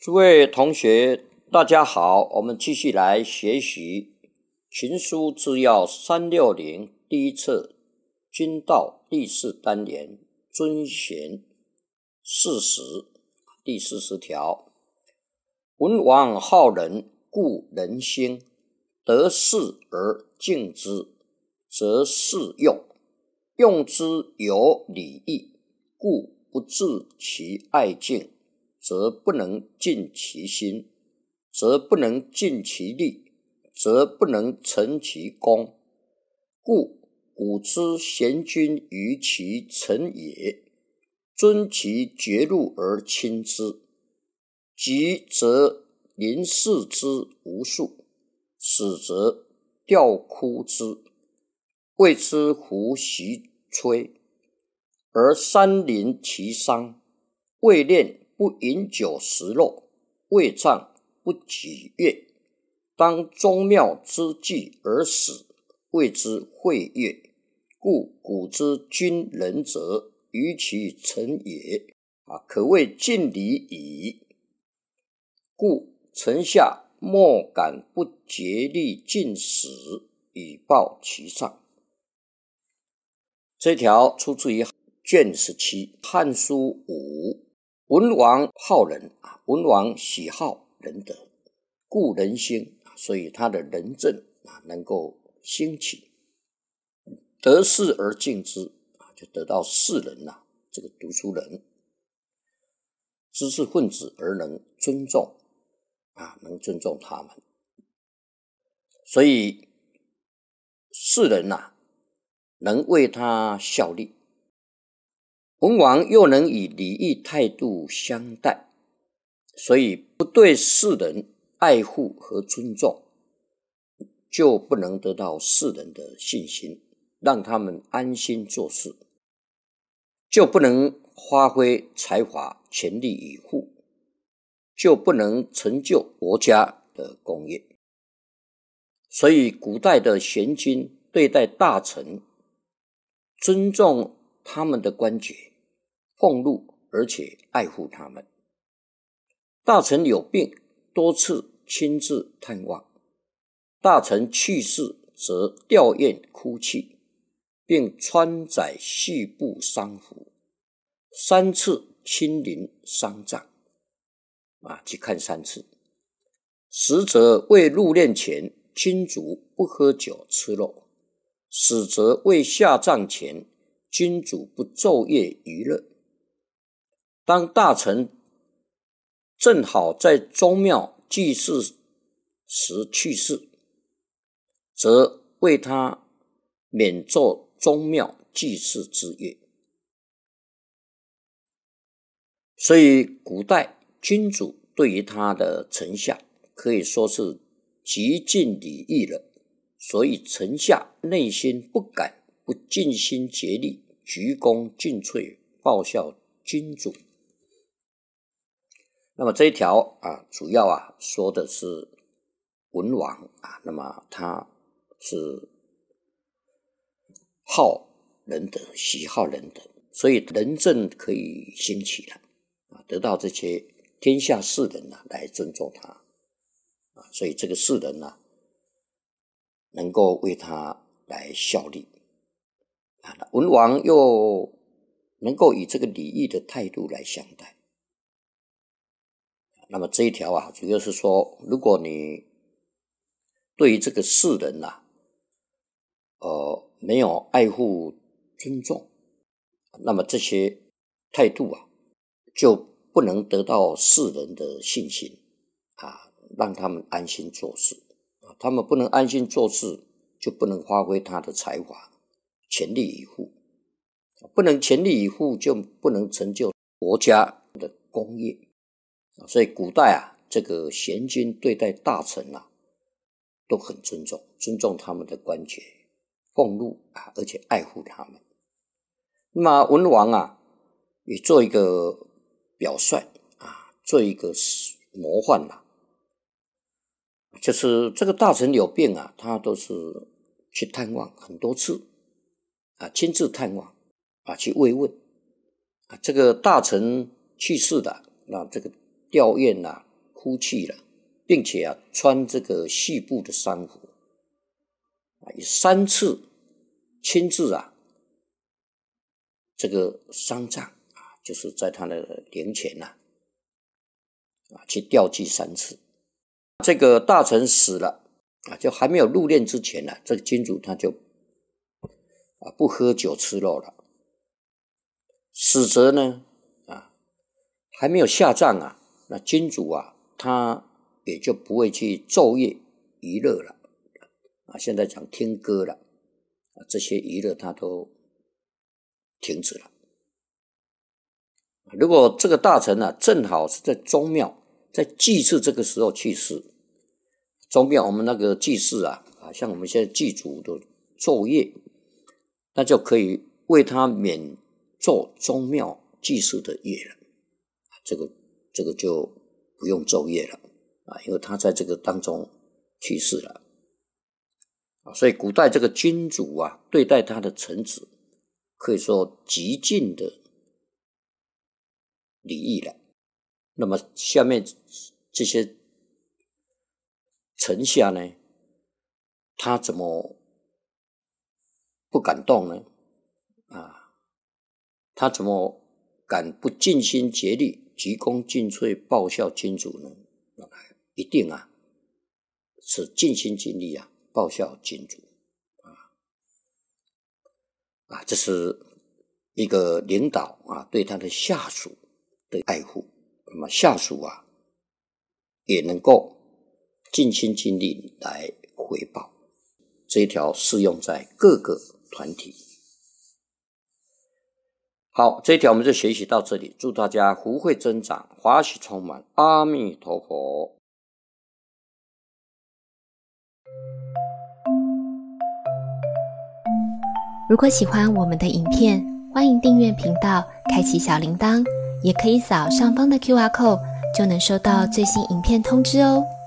诸位同学，大家好，我们继续来学习群书治要360第一册军道第4单元尊贤40第40条。文王好仁，故人兴；得势而敬之，则适用；用之有礼义，故不治其爱敬，则不能尽其心，则不能尽其力，则不能成其功。故古之贤君于其臣也，尊其爵禄而亲之，急则临视之无数，始则吊哭之，谓之胡习吹，而三临其丧，未练不饮酒食肉，未葬不己乐，当宗庙之祭而死，谓之会乐。故古之君仁者，于其臣也，可谓尽礼矣。故臣下莫敢不竭力尽死，以报其上。这条出自于卷17汉书5。文王好仁，文王喜好仁德，故人兴，所以他的仁政能够兴起。得势而敬之，就得到士人这个读书人知识分子而能尊重能尊重他们，所以士人能为他效力。文王又能以礼义态度相待，所以不对士人爱护和尊重，就不能得到士人的信心，让他们安心做事，就不能发挥才华，全力以赴，就不能成就国家的功业。所以古代的贤君对待大臣，尊重他们的官爵，俸禄，而且爱护他们。大臣有病，多次亲自探望；大臣去世，则吊唁哭泣，并穿载细布丧服，3次亲临丧葬，去看3次。实则未入殓前，君主不喝酒吃肉；死则未下葬前，君主不昼夜娱乐。当大臣正好在宗庙祭祀时去世，则为他免奏宗庙祭祀之乐。所以古代君主对于他的臣下可以说是极尽礼义了，所以臣下内心不敢不尽心竭力，鞠躬尽瘁，报效君主。那么这一条主要说的是文王那么他是好仁德，喜好仁德，所以仁政可以兴起了得到这些天下士人来尊重他所以这个士人能够为他来效力文王又能够以这个礼义的态度来相待。那么这一条主要是说，如果你对于这个士人没有爱护尊重，那么这些态度就不能得到士人的信心让他们安心做事他们不能安心做事，就不能发挥他的才华，全力以赴，不能全力以赴，就不能成就国家的功业。所以古代这个贤君对待大臣都很尊重他们的官爵俸禄而且爱护他们。那么文王也做一个表率做一个模范就是这个大臣有病他都是去探望很多次亲自探望去慰问这个大臣去世的，那这个吊唁哭泣了，并且穿这个细布的丧服以3次亲自这个丧葬就是在他的灵前去吊祭3次。这个大臣死了就还没有入殓之前这个君主他就不喝酒吃肉了。死者呢还没有下葬那君主他也就不会去昼夜娱乐了现在讲听歌了这些娱乐他都停止了。如果这个大臣正好是在宗庙在祭祀这个时候去世，宗庙我们那个祭祀像我们现在祭祖的昼夜，那就可以为他免做宗庙祭祀的业了。这个就不用昼夜了因为他在这个当中去世了所以古代这个君主对待他的臣子可以说极尽的礼义了。那么下面这些臣下呢，他怎么不感动呢他怎么敢不尽心竭力鞠躬尽瘁报效君主呢？一定是尽心尽力报效君主这是一个领导对他的下属的爱护。那么下属也能够尽心尽力来回报，这一条适用在各个团体。好，这一条我们就学习到这里，祝大家福慧增长，欢喜充满，阿弥陀佛。 如果喜欢我们的影片，欢迎订阅频道，开启小铃铛，也可以扫上方的 QR code， 就能收到最新影片通知哦。